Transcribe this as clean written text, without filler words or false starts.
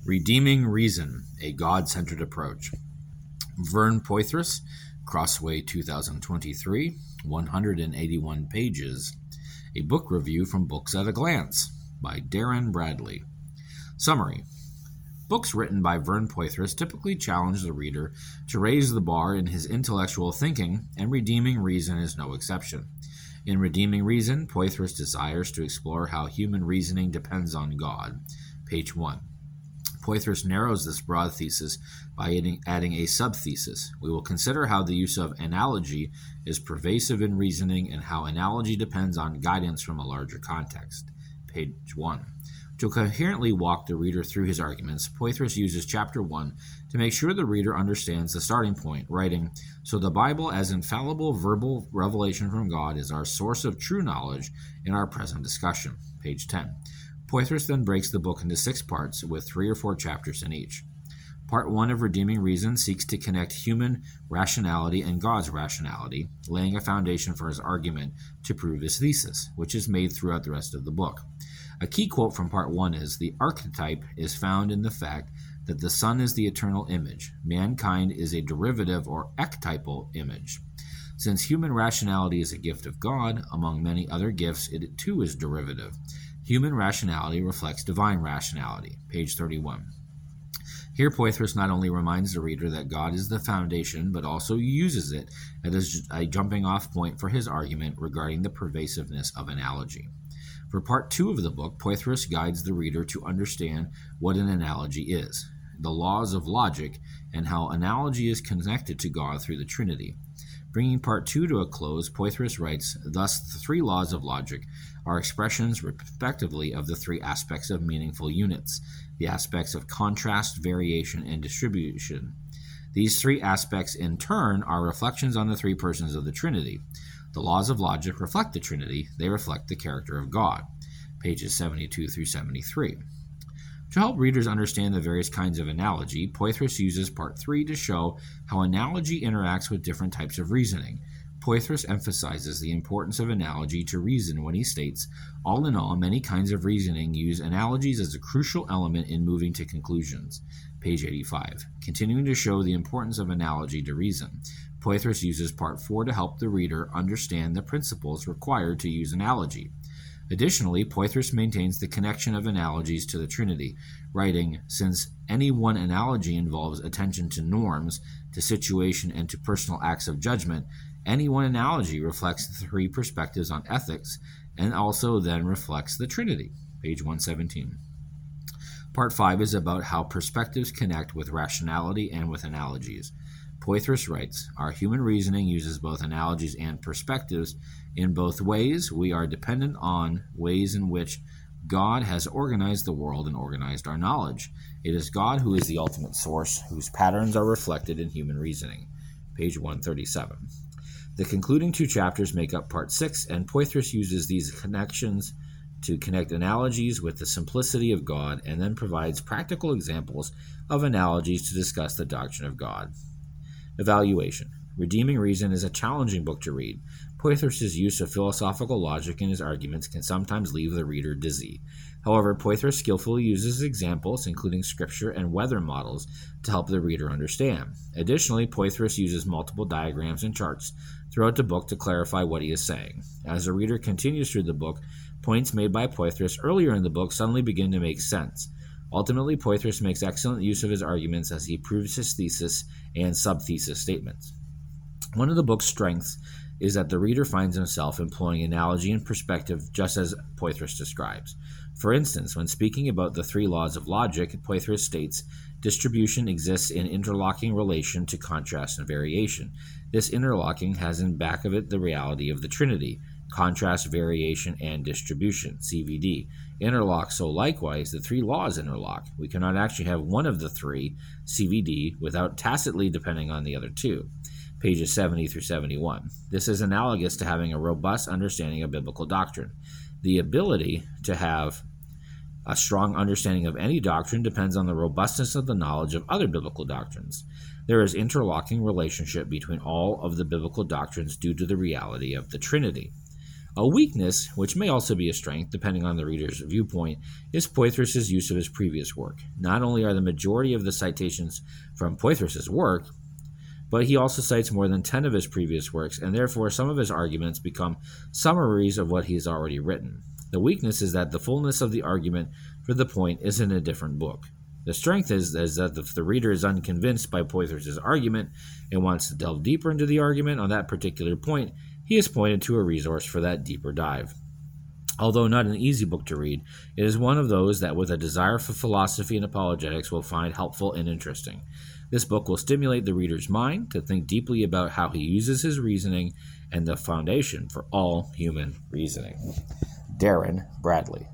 Redeeming Reason, a God-Centered Approach. Vern Poythress, Crossway 2023, 181 pages. A book review from Books at a Glance by Darren Bradley. Summary. Books written by Vern Poythress typically challenge the reader to raise the bar in his intellectual thinking, and Redeeming Reason is no exception. In Redeeming Reason, Poythress desires to explore how human reasoning depends on God. Page 1. Poythress narrows this broad thesis by adding a sub-thesis. We will consider how the use of analogy is pervasive in reasoning and how analogy depends on guidance from a larger context. Page 1. To coherently walk the reader through his arguments, Poythress uses Chapter 1 to make sure the reader understands the starting point, writing, "So the Bible as infallible verbal revelation from God is our source of true knowledge in our present discussion." Page 10. Poythress then breaks the book into 6 parts with 3 or 4 chapters in each. Part 1 of Redeeming Reason seeks to connect human rationality and God's rationality, laying a foundation for his argument to prove his thesis, which is made throughout the rest of the book. A key quote from Part 1 is, "The archetype is found in the fact that the Son is the eternal image. Mankind is a derivative or ectypal image. Since human rationality is a gift of God, among many other gifts, it too is derivative. Human rationality reflects divine rationality." Page 31. Here Poythress not only reminds the reader that God is the foundation, but also uses it as a jumping-off point for his argument regarding the pervasiveness of analogy. For Part 2 of the book, Poythress guides the reader to understand what an analogy is, the laws of logic, and how analogy is connected to God through the Trinity. Bringing Part 2 to a close, Poythress writes, "Thus, the 3 laws of logic are expressions respectively of the 3 aspects of meaningful units, the aspects of contrast, variation, and distribution. These 3 aspects, in turn, are reflections on the 3 persons of the Trinity. The laws of logic reflect the Trinity. They reflect the character of God." Pages 72 through 73. To help readers understand the various kinds of analogy, Poythress uses Part 3 to show how analogy interacts with different types of reasoning. Poythress emphasizes the importance of analogy to reason when he states, "All in all, many kinds of reasoning use analogies as a crucial element in moving to conclusions." Page 85. Continuing to show the importance of analogy to reason, Poythress uses Part 4 to help the reader understand the principles required to use analogy. Additionally, Poythress maintains the connection of analogies to the Trinity, writing, "Since any one analogy involves attention to norms, to situation, and to personal acts of judgment, any one analogy reflects the 3 perspectives on ethics and also then reflects the Trinity." Page 117. Part 5 is about how perspectives connect with rationality and with analogies. Poythress writes, "Our human reasoning uses both analogies and perspectives. In both ways, we are dependent on ways in which God has organized the world and organized our knowledge. It is God who is the ultimate source, whose patterns are reflected in human reasoning." Page 137. The concluding 2 chapters make up Part 6, and Poythress uses these connections to connect analogies with the simplicity of God and then provides practical examples of analogies to discuss the doctrine of God. Evaluation. Redeeming Reason is a challenging book to read. Poythress's use of philosophical logic in his arguments can sometimes leave the reader dizzy. However, Poythress skillfully uses examples, including scripture and weather models, to help the reader understand. Additionally, Poythress uses multiple diagrams and charts throughout the book to clarify what he is saying. As the reader continues through the book, points made by Poythress earlier in the book suddenly begin to make sense. Ultimately, Poythress makes excellent use of his arguments as he proves his thesis and sub-thesis statements. One of the book's strengths is that the reader finds himself employing analogy and perspective just as Poythress describes. For instance, when speaking about the 3 laws of logic, Poythress states, "Distribution exists in interlocking relation to contrast and variation. This interlocking has in back of it the reality of the Trinity. Contrast, variation, and distribution, CVD, interlock, so likewise the 3 laws interlock. We cannot actually have one of the 3, CVD, without tacitly depending on the other 2. Pages 70 through 71. This is analogous to having a robust understanding of biblical doctrine. The ability to have a strong understanding of any doctrine depends on the robustness of the knowledge of other biblical doctrines. There is interlocking relationship between all of the biblical doctrines due to the reality of the Trinity. A weakness, which may also be a strength depending on the reader's viewpoint, is Poythress's use of his previous work. Not only are the majority of the citations from Poythress's work, but he also cites more than 10 of his previous works, and therefore some of his arguments become summaries of what he has already written. The weakness is that the fullness of the argument for the point is in a different book. The strength is that if the reader is unconvinced by Poythress's argument and wants to delve deeper into the argument on that particular point, he is pointed to a resource for that deeper dive. Although not an easy book to read, it is one of those that with a desire for philosophy and apologetics will find helpful and interesting. This book will stimulate the reader's mind to think deeply about how he uses his reasoning and the foundation for all human reasoning. Darren Bradley.